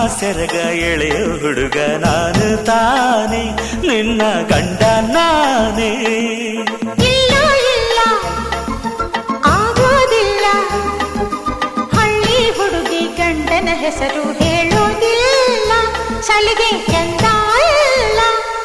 ಸೆರಗ ಎಳೆಯ ಹುಡುಗ ನಾನು ತಾನೆ ನಿನ್ನ ಗಂಡ ನಾನೇ. ಇಲ್ಲ ಇಲ್ಲ ಆಗೋದಿಲ್ಲ, ಹಳ್ಳಿ ಹುಡುಗಿ ಗಂಡನ ಹೆಸರು ಹೇಳೋದಿಲ್ಲ, ಸಲಿಗೆ ಚಂದ ಇಲ್ಲ.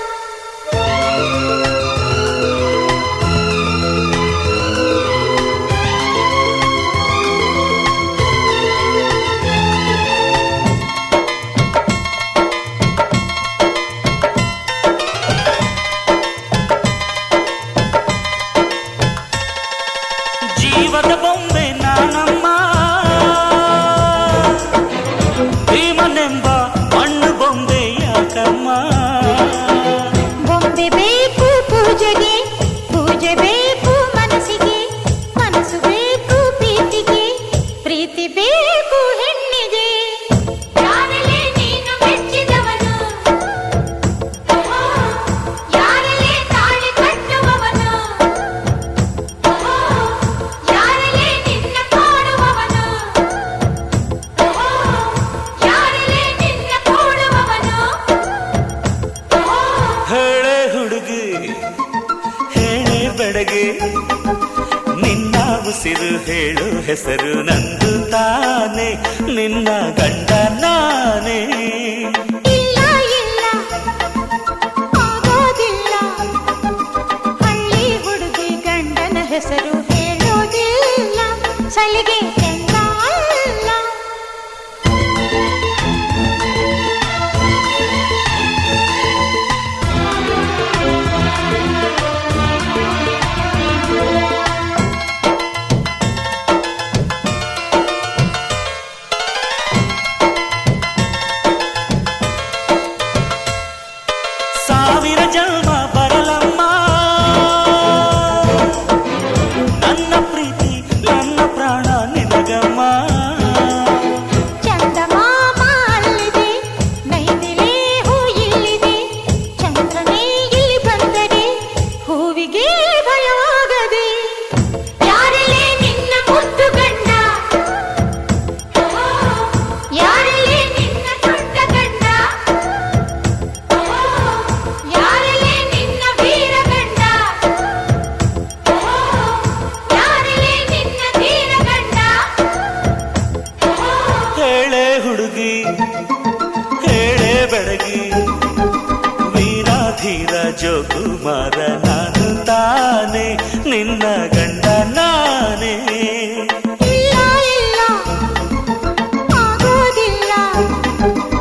ಜೀವದ ಬೊಂಬೆ ನಾನಮ್ಮ, ಭೀಮನೆಂಬ ಮಣ್ಣು ಬೊಂಬೆ ಯಾಕಮ್ಮ. ಬೊಂಬೆ ಬೇಕು ಪೂಜೆಗೆ, ಪೂಜೆ ಬೇಕು ಮನಸ್ಸಿಗೆ, ಮನಸ್ಸು ಬೇಕು ಪ್ರೀತಿಗೆ, ಪ್ರೀತಿ ಬೇಕು ಹೆಣ್ಣಿಗೆ. ಯಾರಲ್ಲೇ ನೀನು ಮೆಚ್ಚಿದವನು, ಯಾರಲ್ಲೇ ತಾಳಿ ಕಟ್ಟುವವನು, ಯಾರಲ್ಲೇ ನಿನ್ನ ಕಾಡುವವನು, ಯಾರಲ್ಲೇ ನಿನ್ನ ಕೂಡುವವನು. ಹೇಳೆ ಹುಡುಗಿ ಹೇಳೆ ಬೆಡಗೆ, ನಿನ್ನ ಉಸಿರು ಹೇಳು ಹೆಸರು ನಂದು ತಾನೆ ನಿನ್ನ ಗಂಡ ನಾನೇ. ಇಲ್ಲ ಇಲ್ಲ ಆಗೋದಿಲ್ಲ, ಹಳ್ಳಿ ಹುಡುಗಿ ಗಂಡನ ಹೆಸರು ಹೇಳೋದಿಲ್ಲ, ಸಲಿಗೆ ಚಂದ ಇಲ್ಲ. ಸಾವಿರ ಜನ್ಮ ಬರಲಮ್ಮ ನನ್ನ ಪ್ರೀತಿ ನನ್ನ ಪ್ರಾಣ ನಿನಗಮ್ಮ. ಚಂದಮಾಮ ಅಲ್ಲಿದೆ, ನೈದಿಲೆ ಹೂ ಇಲ್ಲಿದೆ, ಚಂದ್ರನೇ ಇಲ್ಲಿ ಬಂದರೆ ಹೂವಿಗೆ ಭಯವಾಗದೆ. ಯಾರಲ್ಲೇ ನಿನ್ನ ಮುದ್ದು ಗಂಡ, ಯಾರಲ್ಲೇ ನಿನ್ನ ದೊಡ್ಡ ಗಂಡ, ಯಾರಲ್ಲೇ ನಿನ್ನ ವೀರ ಗಂಡ, ಯಾರಲ್ಲೇ ನಿನ್ನ ಧೀರ ಗಂಡ. ಹೇಳೆ ಹುಡುಗಿ ಹೇಳೆ ಬೆಡಗಿ, ವೀರಾಧೀರ ಜೋಕುಮಾರ ನಾನು ತಾನೆ ನಿನ್ನ ಗಂಡ ನಾನೇ. ಇಲ್ಲ ಇಲ್ಲ ಆಗೋದಿಲ್ಲ,